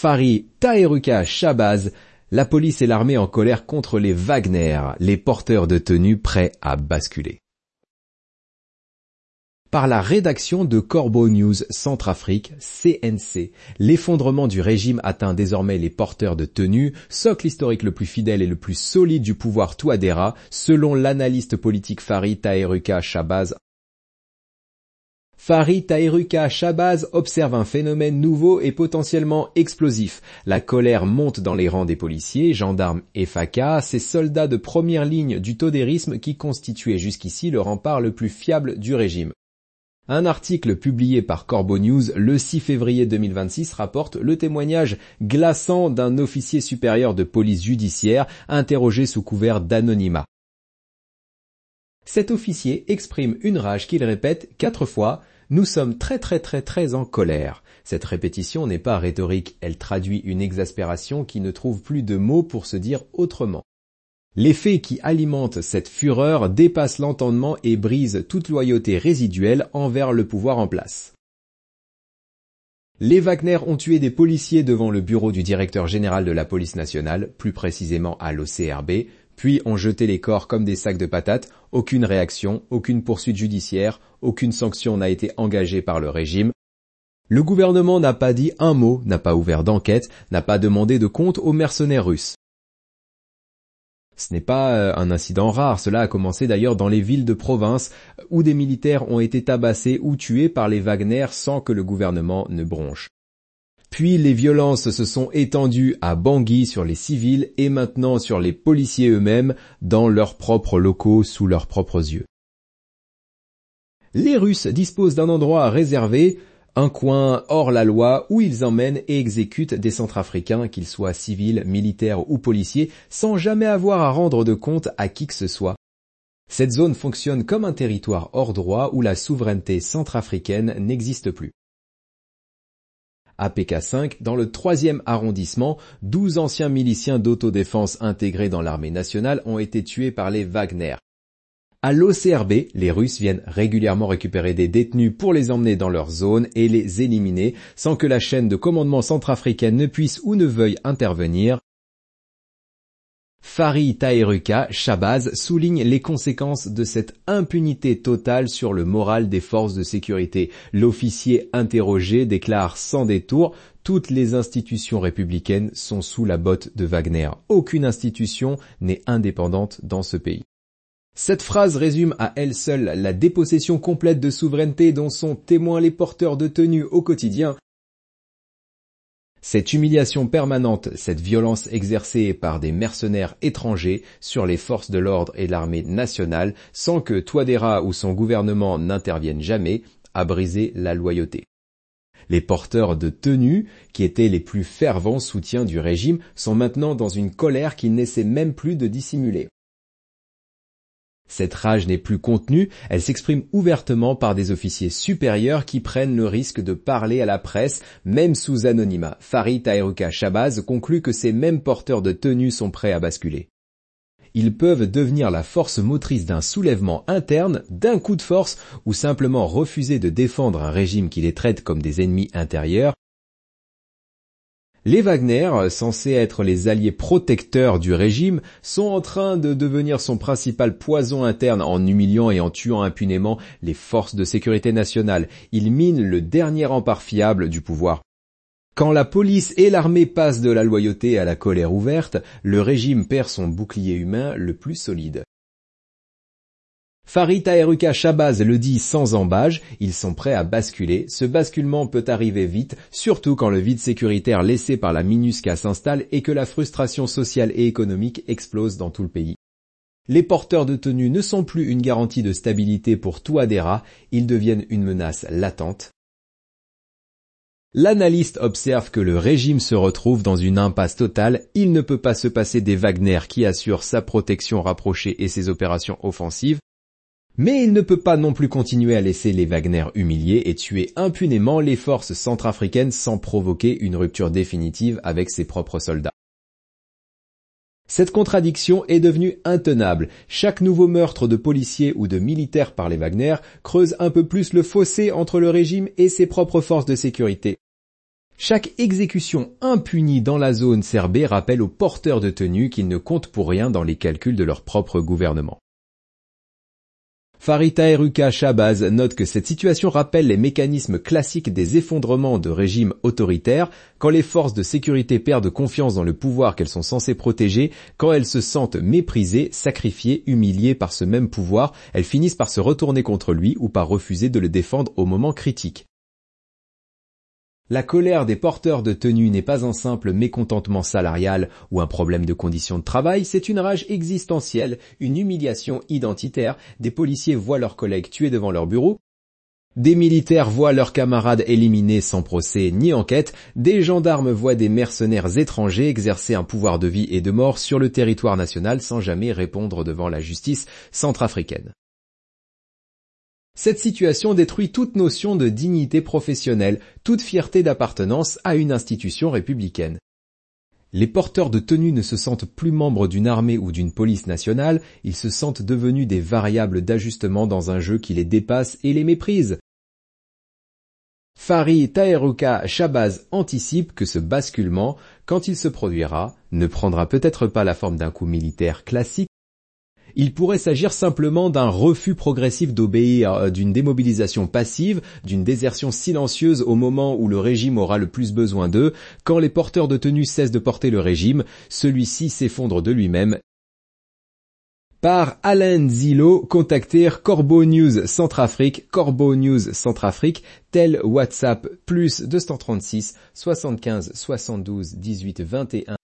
Faris Taherruka Shabazz, la police et l'armée en colère contre les Wagner, les porteurs de tenue prêts à basculer. Par la rédaction de Corbeau News Centrafrique, CNC, l'effondrement du régime atteint désormais les porteurs de tenue, socle historique le plus fidèle et le plus solide du pouvoir Touadéra, selon l'analyste politique Faris Taherruka Shabazz. Faris Taherruka Shabazz observe un phénomène nouveau et potentiellement explosif. La colère monte dans les rangs des policiers, gendarmes et FACA, ces soldats de première ligne du todérisme qui constituaient jusqu'ici le rempart le plus fiable du régime. Un article publié par Corbeau News le 6 février 2026 rapporte le témoignage glaçant d'un officier supérieur de police judiciaire interrogé sous couvert d'anonymat. Cet officier exprime une rage qu'il répète 4 fois. Nous sommes très en colère. Cette répétition n'est pas rhétorique, elle traduit une exaspération qui ne trouve plus de mots pour se dire autrement. Les faits qui alimentent cette fureur dépassent l'entendement et brisent toute loyauté résiduelle envers le pouvoir en place. Les Wagner ont tué des policiers devant le bureau du directeur général de la police nationale, plus précisément à l'OCRB, puis ont jeté les corps comme des sacs de patates, aucune réaction, aucune poursuite judiciaire, aucune sanction n'a été engagée par le régime. Le gouvernement n'a pas dit un mot, n'a pas ouvert d'enquête, n'a pas demandé de compte aux mercenaires russes. Ce n'est pas un incident rare, cela a commencé d'ailleurs dans les villes de province où des militaires ont été tabassés ou tués par les Wagner sans que le gouvernement ne bronche. Puis les violences se sont étendues à Bangui sur les civils et maintenant sur les policiers eux-mêmes dans leurs propres locaux sous leurs propres yeux. Les Russes disposent d'un endroit réservé, un coin hors la loi où ils emmènent et exécutent des Centrafricains, qu'ils soient civils, militaires ou policiers, sans jamais avoir à rendre de compte à qui que ce soit. Cette zone fonctionne comme un territoire hors droit où la souveraineté centrafricaine n'existe plus. À PK5, dans le 3e arrondissement, 12 anciens miliciens d'autodéfense intégrés dans l'armée nationale ont été tués par les Wagner. À l'OCRB, les Russes viennent régulièrement récupérer des détenus pour les emmener dans leur zone et les éliminer sans que la chaîne de commandement centrafricaine ne puisse ou ne veuille intervenir. Faris Taherruka Shabazz souligne les conséquences de cette impunité totale sur le moral des forces de sécurité. L'officier interrogé déclare sans détour « Toutes les institutions républicaines sont sous la botte de Wagner. Aucune institution n'est indépendante dans ce pays. » Cette phrase résume à elle seule la dépossession complète de souveraineté dont sont témoins les porteurs de tenue au quotidien. Cette humiliation permanente, cette violence exercée par des mercenaires étrangers sur les forces de l'ordre et l'armée nationale, sans que Touadéra ou son gouvernement n'interviennent jamais, a brisé la loyauté. Les porteurs de tenue, qui étaient les plus fervents soutiens du régime, sont maintenant dans une colère qu'ils n'essaient même plus de dissimuler. Cette rage n'est plus contenue, elle s'exprime ouvertement par des officiers supérieurs qui prennent le risque de parler à la presse, même sous anonymat. Faris Taherruka Shabazz conclut que ces mêmes porteurs de tenue sont prêts à basculer. Ils peuvent devenir la force motrice d'un soulèvement interne, d'un coup de force, ou simplement refuser de défendre un régime qui les traite comme des ennemis intérieurs. Les Wagner, censés être les alliés protecteurs du régime, sont en train de devenir son principal poison interne en humiliant et en tuant impunément les forces de sécurité nationale. Ils minent le dernier rempart fiable du pouvoir. Quand la police et l'armée passent de la loyauté à la colère ouverte, le régime perd son bouclier humain le plus solide. Faris Taherruka Shabazz le dit sans ambages, ils sont prêts à basculer. Ce basculement peut arriver vite, surtout quand le vide sécuritaire laissé par la MINUSCA s'installe et que la frustration sociale et économique explose dans tout le pays. Les porteurs de tenue ne sont plus une garantie de stabilité pour Touadéra, ils deviennent une menace latente. L'analyste observe que le régime se retrouve dans une impasse totale, il ne peut pas se passer des Wagner qui assurent sa protection rapprochée et ses opérations offensives. Mais il ne peut pas non plus continuer à laisser les Wagner humilier et tuer impunément les forces centrafricaines sans provoquer une rupture définitive avec ses propres soldats. Cette contradiction est devenue intenable. Chaque nouveau meurtre de policiers ou de militaires par les Wagner creuse un peu plus le fossé entre le régime et ses propres forces de sécurité. Chaque exécution impunie dans la zone serbée rappelle aux porteurs de tenue qu'ils ne comptent pour rien dans les calculs de leur propre gouvernement. Farid Taherruka Shabazz note que cette situation rappelle les mécanismes classiques des effondrements de régimes autoritaires, quand les forces de sécurité perdent confiance dans le pouvoir qu'elles sont censées protéger, quand elles se sentent méprisées, sacrifiées, humiliées par ce même pouvoir, elles finissent par se retourner contre lui ou par refuser de le défendre au moment critique. La colère des porteurs de tenue n'est pas un simple mécontentement salarial ou un problème de conditions de travail, c'est une rage existentielle, une humiliation identitaire. Des policiers voient leurs collègues tués devant leur bureau, des militaires voient leurs camarades éliminés sans procès ni enquête, des gendarmes voient des mercenaires étrangers exercer un pouvoir de vie et de mort sur le territoire national sans jamais répondre devant la justice centrafricaine. Cette situation détruit toute notion de dignité professionnelle, toute fierté d'appartenance à une institution républicaine. Les porteurs de tenue ne se sentent plus membres d'une armée ou d'une police nationale, ils se sentent devenus des variables d'ajustement dans un jeu qui les dépasse et les méprise. Farid Taherruka Shabazz anticipe que ce basculement, quand il se produira, ne prendra peut-être pas la forme d'un coup militaire classique. Il pourrait s'agir simplement d'un refus progressif d'obéir, d'une démobilisation passive, d'une désertion silencieuse au moment où le régime aura le plus besoin d'eux. Quand les porteurs de tenue cessent de porter le régime, celui-ci s'effondre de lui-même. Par Alain Zilo, contacter Corbeau News Centrafrique, Corbeau News Centrafrique, tel WhatsApp +236 75 72 18 21.